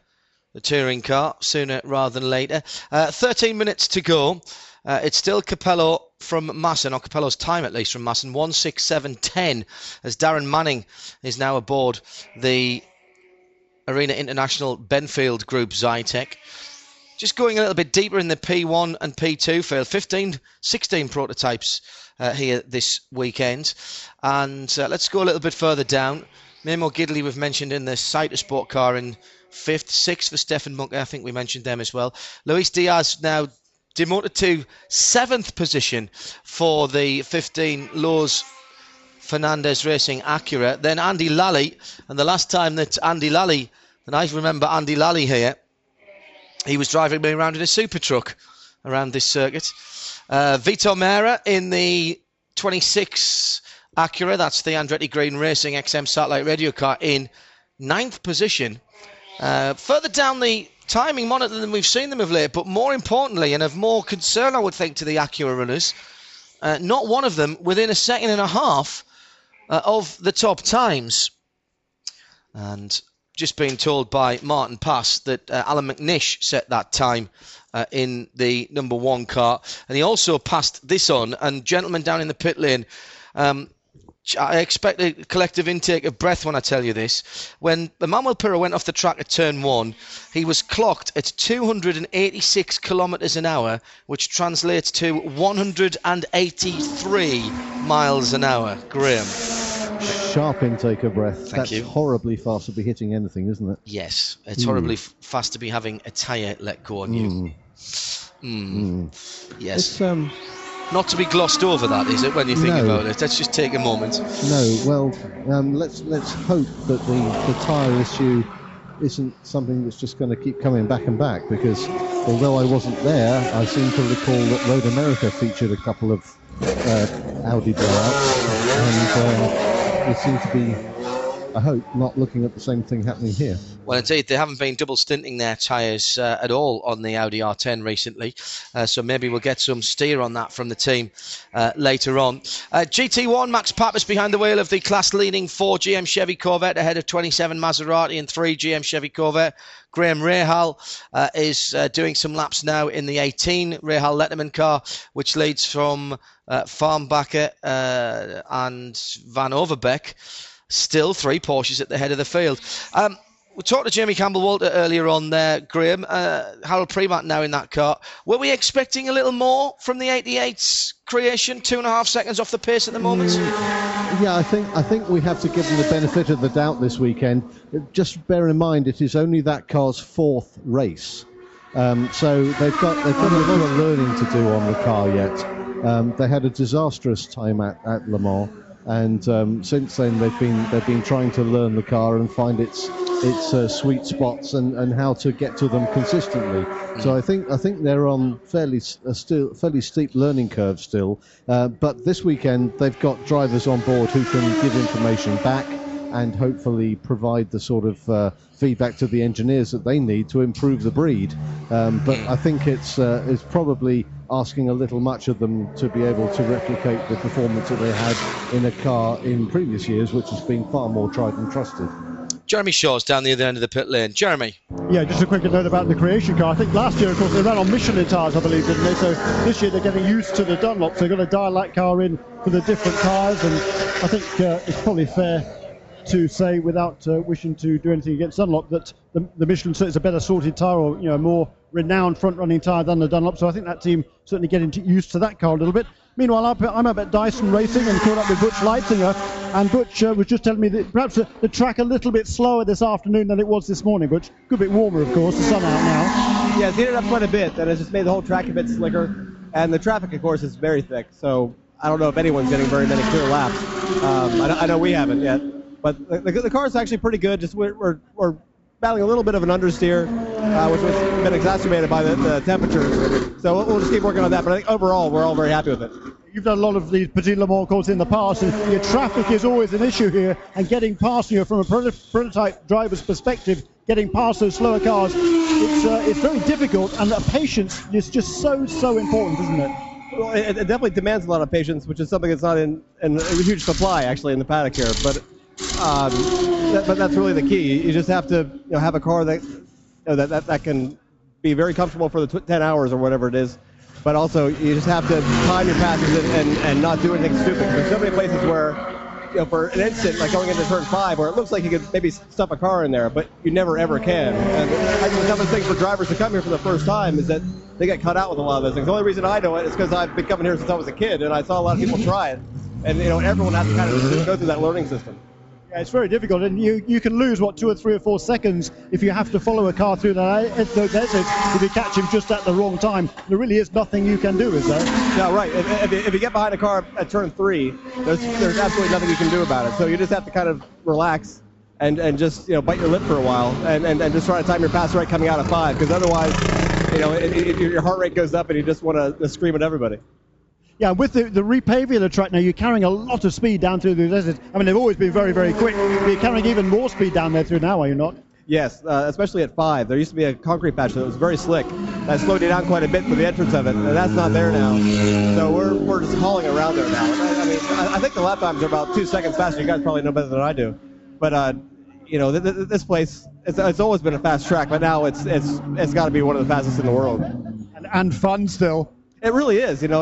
the touring car, sooner rather than later. 13 minutes to go. It's still Capello from Masson, or Capello's time at least from Masson, 1:67.10, as Darren Manning is now aboard the Arena International Benfield Group Zytec. Just going a little bit deeper in the P1 and P2 field, 16 prototypes here this weekend. And let's go a little bit further down. Nemo Gidley we've mentioned in the Cytosport car in 5th, 6th for Stefan Munker, I think we mentioned them as well. Luis Diaz now demoted to 7th position for the 15 Lowe's Fernandez Racing Acura. Then Andy Lally, and the last time that Andy Lally, and I remember Andy Lally here, he was driving me around in a super truck around this circuit. Vito Mera in the 26 Acura, that's the Andretti Green Racing XM satellite radio car, in 9th position. Further down the timing monitor than we've seen them of late, but more importantly, and of more concern, I would think, to the Acura runners, not one of them within a second and a half of the top times. And just been told by Martin Pass that Alan McNish set that time in the number 1 car, and he also passed this on. And gentlemen down in the pit lane, I expect a collective intake of breath when I tell you this. When Emmanuel Pirro went off the track at turn 1, he was clocked at 286 kilometres an hour, which translates to 183 miles an hour. Graham. Sharp intake of breath. Thank you. That's horribly fast to be hitting anything, isn't it? Yes, it's horribly fast to be having a tyre let go on you. Yes. It's, not to be glossed over, that, is it, when you think about it? Let's just take a moment. No, well, let's hope that the tyre issue isn't something that's just going to keep coming back and back, because although I wasn't there, I seem to recall that Road America featured a couple of Audi blowouts, and it seems to be, I hope, not looking at the same thing happening here. Well, indeed, they haven't been double stinting their tyres at all on the Audi R10 recently, so maybe we'll get some steer on that from the team later on. GT1, Max Pappas behind the wheel of the class-leading 4 GM Chevy Corvette ahead of 27 Maserati and 3 GM Chevy Corvette. Graham Rahal is doing some laps now in the 18 Rahal Letterman car, which leads from Farnbacher and Van Overbeek. Still 3 Porsches at the head of the field. We talked to Jamie Campbell-Walter earlier on there, Graham. Harold Premat now in that car. Were we expecting a little more from the 88's creation? 2.5 seconds off the pace at the moment? Yeah, I think we have to give them the benefit of the doubt this weekend. Just bear in mind, it is only that car's 4th race. So they've got a lot of learning to do on the car yet. They had a disastrous time at Le Mans. And since then, they've been trying to learn the car and find its sweet spots and how to get to them consistently. So I think they're on fairly steep learning curve still. But this weekend, they've got drivers on board who can give information back and hopefully provide the sort of feedback to the engineers that they need to improve the breed. But I think it's probably asking a little much of them to be able to replicate the performance that they had in a car in previous years, which has been far more tried and trusted. Jeremy Shaw's down the other end of the pit lane. Jeremy. Yeah, just a quick note about the creation car. I think last year, of course, they ran on Michelin tyres, I believe, didn't they? So this year they're getting used to the Dunlop, so they're going to dial that car in for the different tyres, and I think it's probably fair to say, without wishing to do anything against Dunlop, that the Michelin is a better sorted tyre, or more renowned front-running tyre than the Dunlop. So I think that team certainly getting used to that car a little bit. Meanwhile, I'm up at Dyson Racing and caught up with Butch Leitzinger, and Butch was just telling me that perhaps the track a little bit slower this afternoon than it was this morning. Butch, a good bit warmer, of course. The sun out now. Yeah, it's heated up quite a bit. That has just made the whole track a bit slicker, and the traffic, of course, is very thick. So I don't know if anyone's getting very many clear laps. I know we haven't yet. But the car is actually pretty good. Just we're battling a little bit of an understeer, which has been exacerbated by the temperatures. So we'll just keep working on that. But I think overall, we're all very happy with it. You've done a lot of these Petit Le Mans courses in the past, and your traffic is always an issue here. And getting past from a prototype driver's perspective, getting past those slower cars, it's very difficult. And the patience is just so important, isn't it? Well, it definitely demands a lot of patience, which is something that's not in a huge supply actually in the paddock here. But that's really the key. You just have to have a car that that can be very comfortable for the 10 hours or whatever it is. But also, you just have to time your passes and not do anything stupid. There's so many places where, for an instant, like going into turn 5, where it looks like you could maybe stuff a car in there, but you never ever can. And I think the toughest thing for drivers to come here for the first time is that they get cut out with a lot of those things. The only reason I know it is because I've been coming here since I was a kid, and I saw a lot of people try it. And everyone has to kind of go through that learning system. Yeah, it's very difficult, and you can lose 2 or 3 or 4 seconds if you have to follow a car through the desert if you catch him just at the wrong time. There really is nothing you can do, is there? Yeah, right. If you get behind a car at turn 3, there's absolutely nothing you can do about it. So you just have to kind of relax and just bite your lip for a while and just try to time your pass right coming out of 5, because otherwise your heart rate goes up and you just want to scream at everybody. Yeah, with the repaving of the track now, you're carrying a lot of speed down through the desert. I mean, they've always been very, very quick, but you're carrying even more speed down there through now, are you not? Yes, especially at 5. There used to be a concrete patch that was very slick. That slowed you down quite a bit for the entrance of it, and that's not there now. So we're just hauling around there now. I mean, I think the lap times are about 2 seconds faster. You guys probably know better than I do. But, this place, it's always been a fast track, but now it's got to be one of the fastest in the world. And fun still. It really is, it's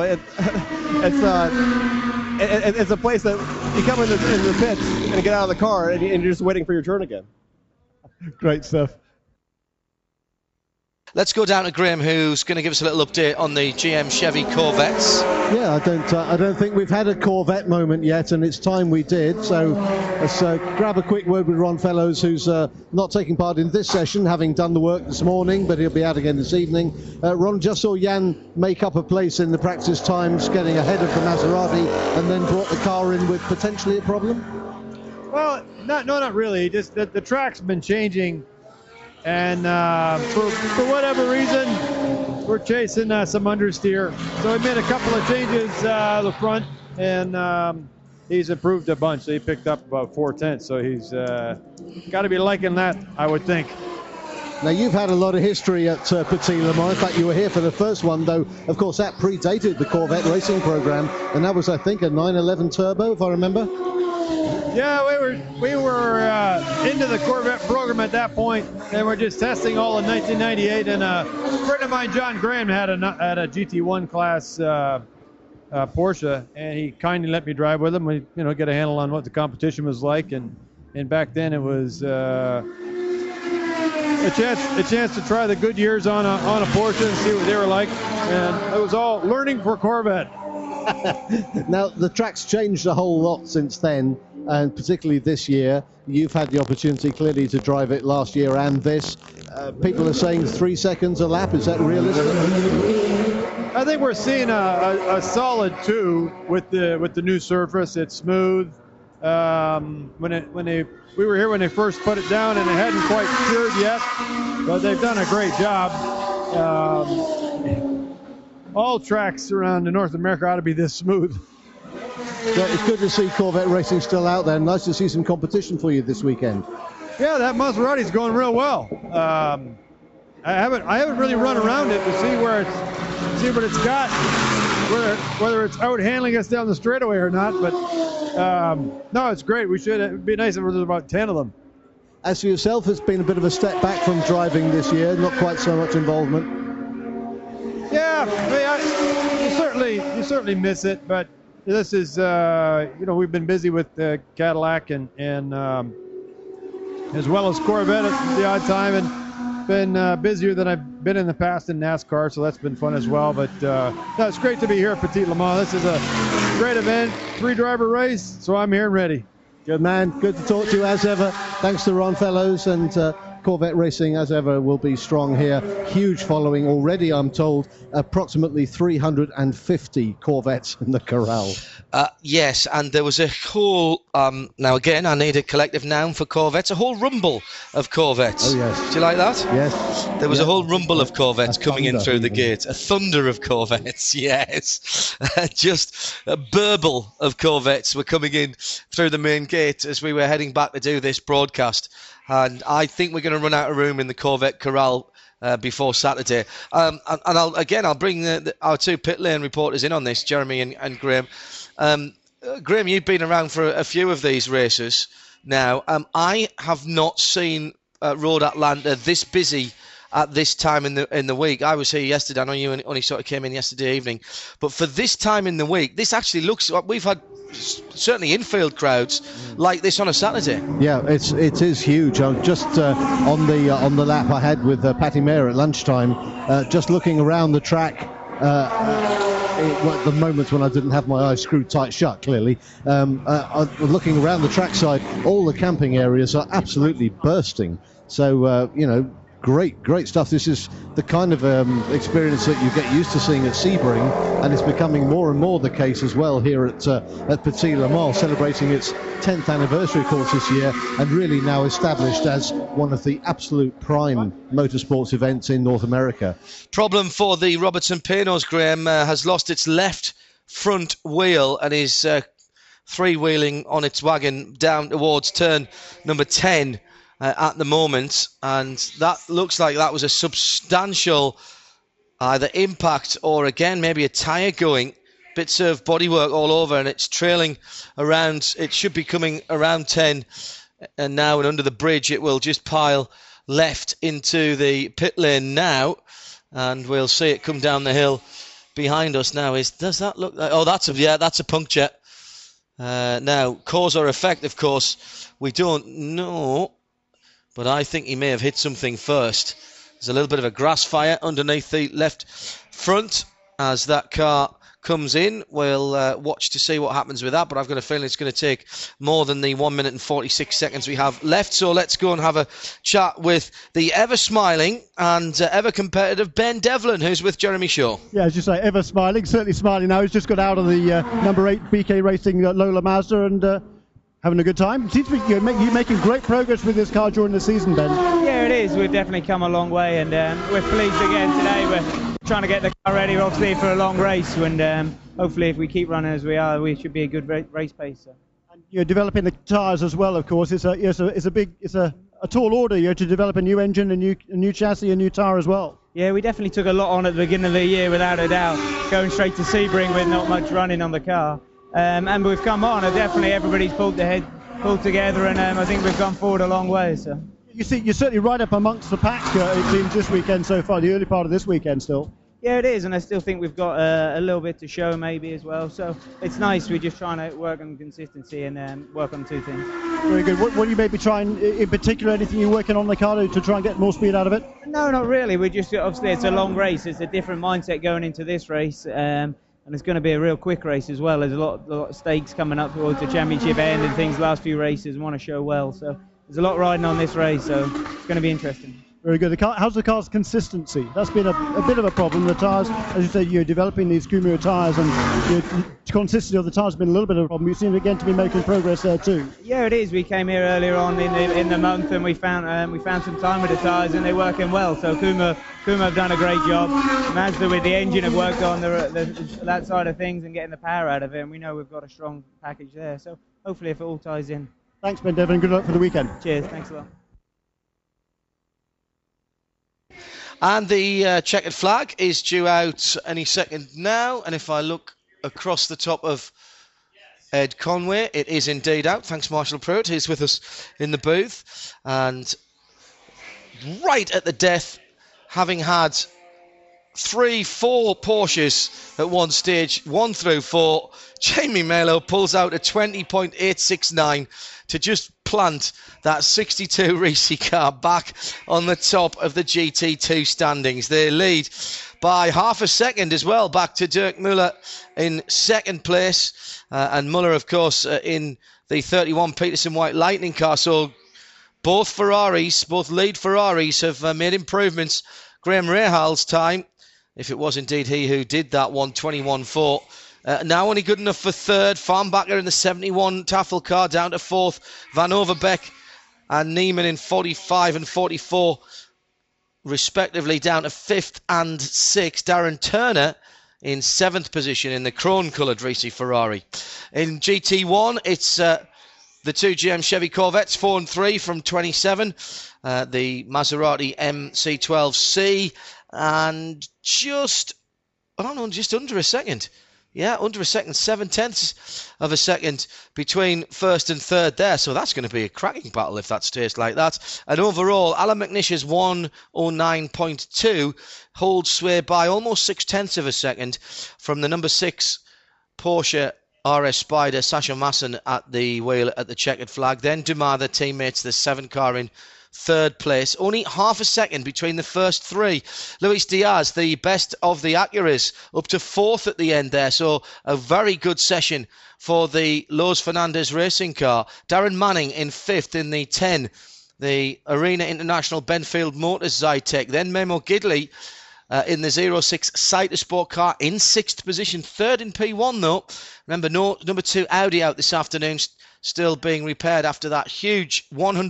a place that you come into the pits and get out of the car and you're just waiting for your turn again. Great stuff. Let's go down to Graham, who's going to give us a little update on the GM Chevy Corvettes. Yeah, I don't think we've had a Corvette moment yet, and it's time we did. So let's grab a quick word with Ron Fellows, who's not taking part in this session, having done the work this morning, but he'll be out again this evening. Ron, just saw Jan make up a place in the practice times, getting ahead of the Maserati, and then brought the car in with potentially a problem? Well, not really. Just that the track's been changing. And for whatever reason, we're chasing some understeer. So we made a couple of changes the front, and he's improved a bunch. So he picked up about 4/10, so he's got to be liking that, I would think. Now, you've had a lot of history at Petit Le Mans. In fact, you were here for the first one, though, of course, that predated the Corvette racing program, and that was, I think, a 911 Turbo, if I remember. Yeah, we were into the Corvette program at that point, and we're just testing all in 1998. And a friend of mine, John Graham, had a GT1 class Porsche, and he kindly let me drive with him. We, get a handle on what the competition was like, and back then it was a chance to try the good years on a Porsche and see what they were like, and it was all learning for Corvette. Now, the track's changed a whole lot since then, and particularly this year. You've had the opportunity clearly to drive it last year and this. People are saying 3 seconds a lap. Is that realistic? I think we're seeing a solid 2 with the new surface. It's smooth. We were here when they first put it down, and it hadn't quite cured yet, but they've done a great job. All tracks around North America ought to be this smooth. So it's good to see Corvette racing still out there. Nice to see some competition for you this weekend. Yeah, that Maserati's going real well. I haven't really run around it to see what it's got, whether it's out handling us down the straightaway or not. But no, it's great. It'd be nice if there was about 10 of them. As for yourself, it's been a bit of a step back from driving this year. Not quite so much involvement. Yeah, you certainly miss it, but. This is, we've been busy with Cadillac and as well as Corvette at the odd time, and been busier than I've been in the past in NASCAR, so that's been fun as well. But no, it's great to be here at Petit Le Mans. This is a great event, 3-driver race, so I'm here and ready. Good man. Good to talk to you as ever. Thanks to Ron Fellows, and Corvette racing as ever will be strong here. Huge following already, I'm told. Approximately 350 Corvettes in the corral. Yes, and there was a whole, now again, I need a collective noun for Corvettes, a whole rumble of Corvettes. Oh, yes. Do you like that? Yes. There was a whole rumble of Corvettes coming in through the even. gate. A thunder of Corvettes, yes. Just a burble of Corvettes were coming in through the main gate as we were heading back to do this broadcast. And I think we're going to run out of room in the Corvette corral before Saturday. And I'll bring our 2 pit lane reporters in on this, Jeremy and Graham. Graham, you've been around for a few of these races now. I have not seen Road Atlanta this busy at this time in the week. I was here yesterday. I know you only sort of came in yesterday evening, but for this time in the week, this actually looks like we've had certainly infield crowds like this on a Saturday. Yeah, it is huge. I'm just on the lap I had with Patty Mayer at lunchtime, just looking around the track. At the moments when I didn't have my eyes screwed tight shut, clearly, looking around the trackside, all the camping areas are absolutely bursting. So, great stuff. This is the kind of experience that you get used to seeing at Sebring, and it's becoming more and more the case as well here at Petit Le Mans, celebrating its 10th anniversary course this year, and really now established as one of the absolute prime motorsports events in North America. Problem for the Robertson Panos, Graham, has lost its left front wheel and is three-wheeling on its wagon down towards turn number 10 at the moment, and that looks like that was a substantial either impact or again maybe a tyre going. Bits of bodywork all over, and it's trailing around. It should be coming around 10, and now and under the bridge it will just pile left into the pit lane now, and we'll see it come down the hill behind us now. Does that look like? Oh, that's a puncture. Now, cause or effect, of course, we don't know, but I think he may have hit something first. There's a little bit of a grass fire underneath the left front as that car comes in. We'll watch to see what happens with that, but I've got a feeling it's going to take more than the 1 minute and 46 seconds we have left. So let's go and have a chat with the ever-smiling and ever-competitive Ben Devlin, who's with Jeremy Shaw. Yeah, as you say, ever-smiling, certainly smiling now. He's just got out of the number 8 BK Racing Lola Mazda and having a good time. It seems to be you're making great progress with this car during the season, Ben. Yeah, it is. We've definitely come a long way, and we're pleased again today. We're trying to get the car ready, obviously, for a long race, and hopefully if we keep running as we are, we should be a good race pacer. And you're developing the tyres as well, of course. It's a tall order. You're to develop a new engine, a new chassis, a new tyre as well. Yeah, we definitely took a lot on at the beginning of the year, without a doubt, going straight to Sebring with not much running on the car. And we've come on, and definitely everybody's pulled together, and I think we've gone forward a long way. So you see, you're certainly right up amongst the pack. It seems this weekend so far, the early part of this weekend still. Yeah, it is, and I still think we've got a little bit to show maybe as well. So it's nice. We're just trying to work on consistency and work on two things. Very good. What are you maybe trying, in particular, anything you're working on the car to try and get more speed out of it? No, not really. We just obviously it's a long race. It's a different mindset going into this race. And it's going to be a real quick race as well. There's a lot of stakes coming up towards the championship end and things. Last few races and want to show well. So there's a lot riding on this race. So it's going to be interesting. Very good. How's the car's consistency? That's been a bit of a problem. The tyres, as you said, you're developing these Kumho tyres, and the consistency of the tyres has been a little bit of a problem. You seem again to be making progress there too. Yeah, it is. We came here earlier on in the month, and we found some time with the tyres, and they're working well. So Kumho have done a great job. Mazda with the engine have worked on that side of things and getting the power out of it, and we know we've got a strong package there. So hopefully if it all ties in. Thanks, Ben Devlin. Good luck for the weekend. Cheers. Thanks a lot. And the checkered flag is due out any second now. And if I look across the top of Ed Conway, it is indeed out. Thanks, Marshall Pruitt. He's with us in the booth. And right at the death, having had 3-4 Porsches at one stage, 1 through 4, Jamie Melo pulls out a 20.869 to just plant that 62 Risi car back on the top of the GT2 standings. They lead by half a second as well, back to Dirk Muller in second place, and Muller, of course, in the 31 Peterson White Lightning car. So both lead Ferraris have made improvements. Graham Rahal's time, if it was indeed he who did that one, 21.4. Now only good enough for third. Farnbacher in the 71 Tafel car down to fourth. Van Overbeek and Neiman in 45 and 44 respectively down to fifth and sixth. Darren Turner in seventh position in the chrome-coloured Risi Ferrari. In GT1, it's the two GM Chevy Corvettes, 4 and 3 from 27. The Maserati MC12C and just under a second Yeah, under a second, 7/10 of a second between first and third there. So that's going to be a cracking battle if that stays like that. And overall, Alan McNish's 1:09.2 holds sway by almost 6/10 of a second from the number 6 Porsche RS Spider, Sasha Masson at the wheel at the checkered flag. Then Dumas, their teammates, the 7 car in third place. Only half a second between the first 3. Luis Diaz, the best of the Acuras, up to 4th at the end there. So a very good session for the Los Fernandez racing car. Darren Manning in 5th in the 10. The Arena International Benfield Motors Zytek. Then Memo Gidley in the 06 Cytosport car in 6th position. 3rd in P1 though. Remember, number 2 Audi out this afternoon, still being repaired after that huge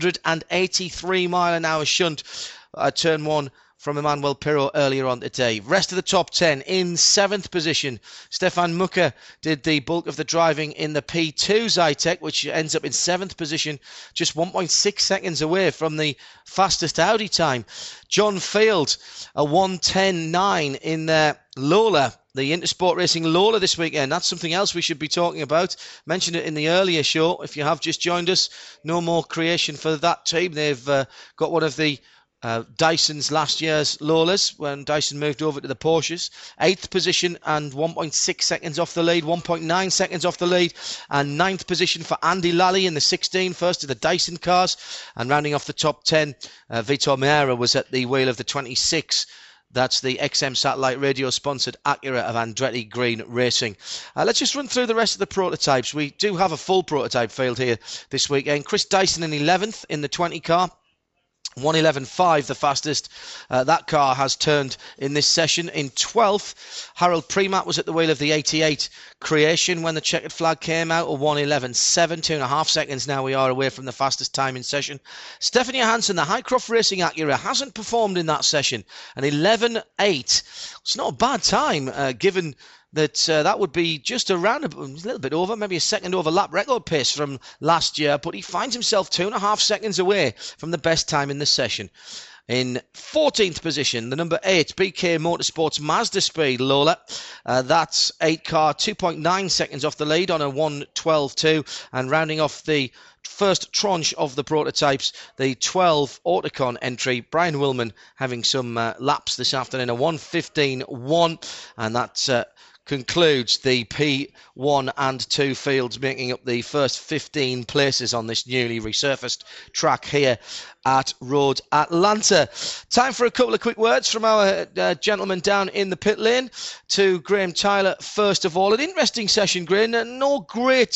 183 mile an hour shunt turn 1 from Emmanuel Pirot earlier on today. Rest of the top 10 in 7th position. Stefan Mucker did the bulk of the driving in the P2 Zytek, which ends up in 7th position, just 1.6 seconds away from the fastest Audi time. John Field, a 1:10.9 in their Lola, the Intersport Racing Lola this weekend. That's something else we should be talking about. Mentioned it in the earlier show. If you have just joined us, no more creation for that team. They've got one of the Dyson's last year's Lolas when Dyson moved over to the Porsches. 8th position and 1.6 seconds off the lead, 1.9 seconds off the lead, and 9th position for Andy Lally in the 16, first of the Dyson cars. And rounding off the top 10, Vitor Meira was at the wheel of the 26. That's the XM Satellite Radio sponsored Acura of Andretti Green Racing. Let's just run through the rest of the prototypes. We do have a full prototype field here this weekend. Chris Dyson in 11th in the 20 car. 1:11.5, the fastest that car has turned in this session. In 12th, Harold Premat was at the wheel of the 88 Creation when the checkered flag came out, a 1:11.7, 2.5 seconds now we are away from the fastest time in session. Stefan Johansson, the Highcroft Racing Acura, hasn't performed in that session, an 11.8. It's not a bad time given that that would be just around a little bit over, maybe a second over lap record pace from last year, but he finds himself 2.5 seconds away from the best time in the session. In 14th position, the number 8 BK Motorsports Mazda Speed Lola. That's 8 car, 2.9 seconds off the lead on a 1:12.2, and rounding off the first tranche of the prototypes, the 12 Autocon entry, Brian Willman having some laps this afternoon, a 1:15.1, and that's concludes the P1 and 2 fields, making up the first 15 places on this newly resurfaced track here at Road Atlanta. Time for a couple of quick words from our gentleman down in the pit lane. To Graham Tyler, first of all. An interesting session, Graham. No great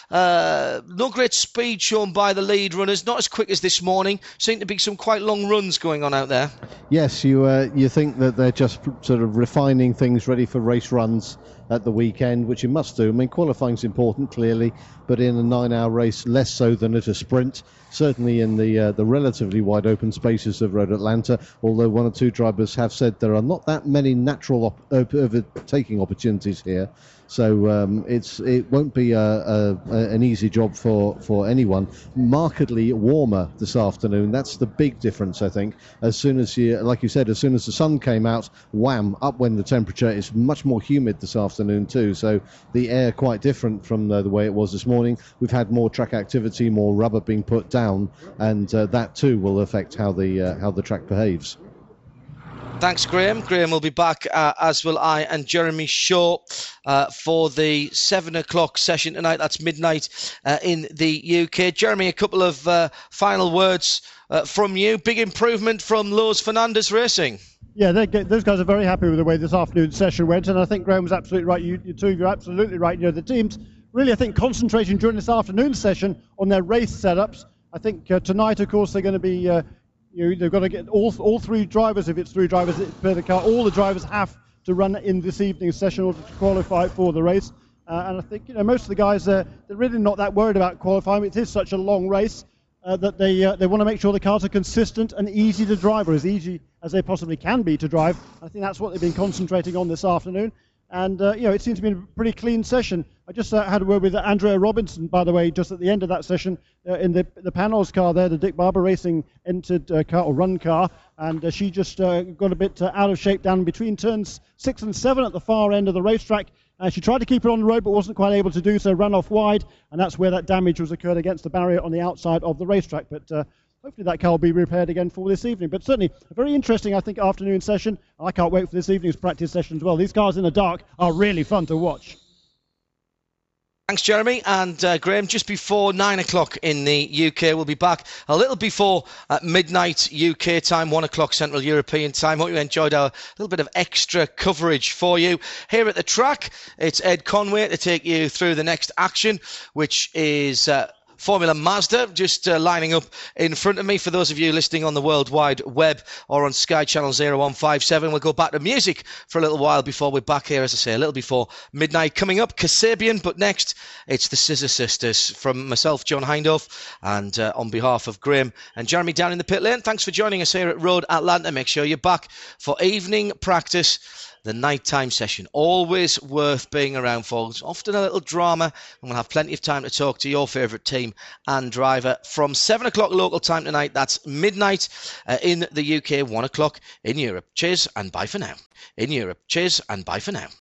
speed shown by the lead runners. Not as quick as this morning. Seem to be some quite long runs going on out there. Yes, you think that they're just sort of refining things ready for race runs at the weekend, which you must do. I mean, qualifying's important, clearly, but in a 9-hour race, less so than at a sprint. Certainly in the relatively wide open spaces of Road Atlanta, although one or two drivers have said there are not that many natural overtaking opportunities here. So it won't be an easy job for anyone. Markedly warmer this afternoon. That's the big difference, I think. As soon as like you said, as soon as the sun came out, wham, up went the temperature. It's much more humid this afternoon too. So the air quite different from the way it was this morning. We've had more track activity, more rubber being put down, and that too will affect how the track behaves. Thanks, Graham. Graham will be back, as will I and Jeremy Shaw, for the 7 o'clock session tonight. That's midnight in the UK. Jeremy, a couple of final words from you. Big improvement from Los Fernandez Racing. Yeah, those guys are very happy with the way this afternoon's session went, and I think Graham was absolutely right. You two, you're absolutely right. You know, the teams really, I think, concentrating during this afternoon session on their race setups. I think tonight, of course, they're going to be... they've got to get all 3 drivers, if it's 3 drivers per the car, all the drivers have to run in this evening's session in order to qualify for the race. And I think most of the guys, they're really not that worried about qualifying. It is such a long race that they want to make sure the cars are consistent and easy to drive, or as easy as they possibly can be to drive. I think that's what they've been concentrating on this afternoon. And, it seems to be a pretty clean session. I just had a word with Andrea Robinson, by the way, just at the end of that session, in the Panels car there, the Dick Barber Racing entered car, or run car, and she just got a bit out of shape down between turns 6 and 7 at the far end of the racetrack, and she tried to keep it on the road but wasn't quite able to do so, ran off wide, and that's where that damage was occurred against the barrier on the outside of the racetrack. But hopefully that car will be repaired again for this evening. But certainly a very interesting, I think, afternoon session. I can't wait for this evening's practice session as well. These cars in the dark are really fun to watch. Thanks, Jeremy. And Graham, just before 9 o'clock in the UK, we'll be back a little before midnight UK time, 1 o'clock Central European time. Hope you enjoyed our little bit of extra coverage for you. Here at the track, it's Ed Conway to take you through the next action, which is Formula Mazda, just lining up in front of me. For those of you listening on the World Wide Web or on Sky Channel 0157, we'll go back to music for a little while before we're back here, as I say, a little before midnight. Coming up, Kasabian, but next, it's the Scissor Sisters. From myself, John Hindhaugh, and on behalf of Graham and Jeremy down in the pit lane, thanks for joining us here at Road Atlanta. Make sure you're back for evening practice, the nighttime session. Always worth being around for. There's often a little drama, and we'll have plenty of time to talk to your favourite team and driver from 7 o'clock local time tonight. That's midnight in the UK, 1 o'clock in Europe. Cheers and bye for now. In Europe. Cheers and bye for now.